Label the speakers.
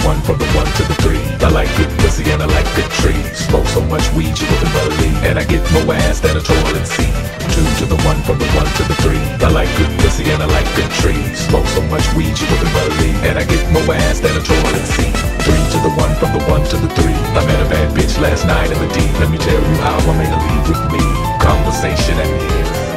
Speaker 1: one, from the one to the three. I like good pussy and I like good trees. Smoke so much weed you wouldn't believe, and I get more ass than a toilet seat. Two to the one, from the one to the three. I like good pussy and I like good trees. Smoke so much weed you wouldn't believe, and I get more ass than a toilet seat. Three to the one, from the one to the three. I met a bad bitch last night in the deep. Let me tell you how I made her leave with me. Conversation and